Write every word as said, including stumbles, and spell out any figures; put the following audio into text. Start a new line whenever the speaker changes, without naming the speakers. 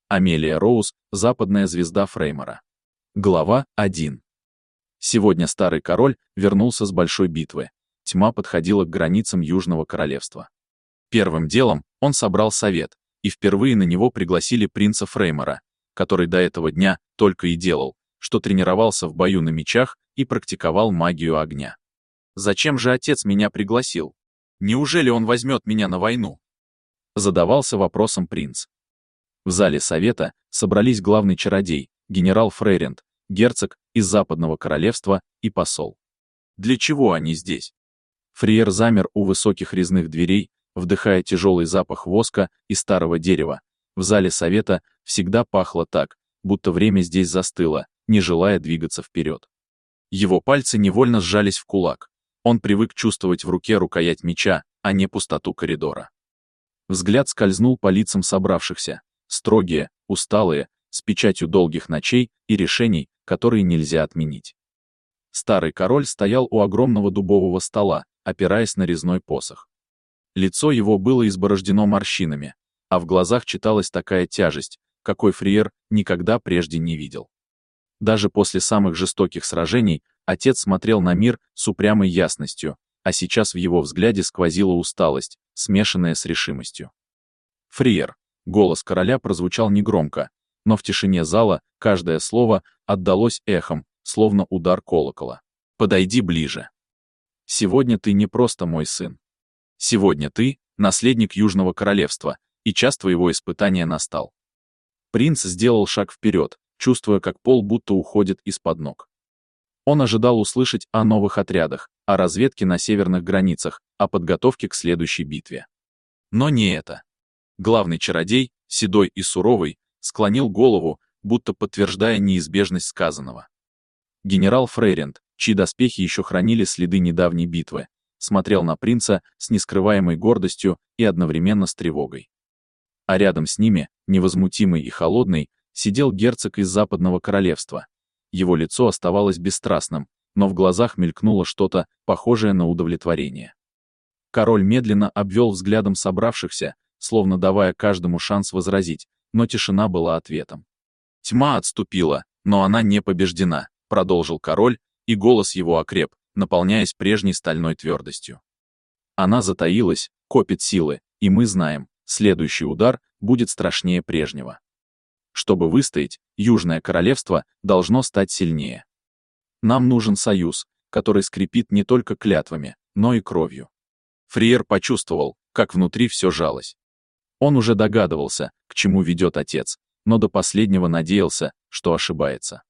Амелия Роуз, западная звезда Фреймора. Глава первая. Сегодня старый король вернулся с большой битвы. Тьма подходила к границам Южного Королевства. Первым делом он собрал совет, и впервые на него пригласили принца Фреймора, который до этого дня только и делал, что тренировался в бою на мечах и практиковал магию огня. «Зачем же отец меня пригласил? Неужели он возьмет меня на войну?» Задавался вопросом принц. В зале совета собрались главный чародей, генерал Фрейренд, герцог из Западного Королевства и посол. Для чего они здесь? Фриер замер у высоких резных дверей, вдыхая тяжелый запах воска и старого дерева. В зале совета всегда пахло так, будто время здесь застыло, не желая двигаться вперед. Его пальцы невольно сжались в кулак. Он привык чувствовать в руке рукоять меча, а не пустоту коридора. Взгляд скользнул по лицам собравшихся. Строгие, усталые, с печатью долгих ночей и решений, которые нельзя отменить. Старый король стоял у огромного дубового стола, опираясь на резной посох. Лицо его было изборождено морщинами, а в глазах читалась такая тяжесть, какой Фриер никогда прежде не видел. Даже после самых жестоких сражений отец смотрел на мир с упрямой ясностью, а сейчас в его взгляде сквозила усталость, смешанная с решимостью. «Фриер!» Голос короля прозвучал негромко, но в тишине зала каждое слово отдалось эхом, словно удар колокола. «Подойди ближе. Сегодня ты не просто мой сын. Сегодня ты — наследник Южного Королевства, и час твоего испытания настал». Принц сделал шаг вперед, чувствуя, как пол будто уходит из-под ног. Он ожидал услышать о новых отрядах, о разведке на северных границах, о подготовке к следующей битве. Но не это. Главный чародей, седой и суровый, склонил голову, будто подтверждая неизбежность сказанного. Генерал Фрейренд, чьи доспехи еще хранили следы недавней битвы, смотрел на принца с нескрываемой гордостью и одновременно с тревогой. А рядом с ними, невозмутимый и холодный, сидел герцог из Западного Королевства. Его лицо оставалось бесстрастным, но в глазах мелькнуло что-то, похожее на удовлетворение. Король медленно обвел взглядом собравшихся, словно давая каждому шанс возразить, но тишина была ответом. «Тьма отступила, но она не побеждена», — продолжил король, и голос его окреп, наполняясь прежней стальной твердостью. «Она затаилась, копит силы, и мы знаем, следующий удар будет страшнее прежнего. Чтобы выстоять, Южное Королевство должно стать сильнее. Нам нужен союз, который скрепит не только клятвами, но и кровью». Фриер почувствовал, как внутри все жалось. Он уже догадывался, к чему ведет отец, но до последнего надеялся, что ошибается.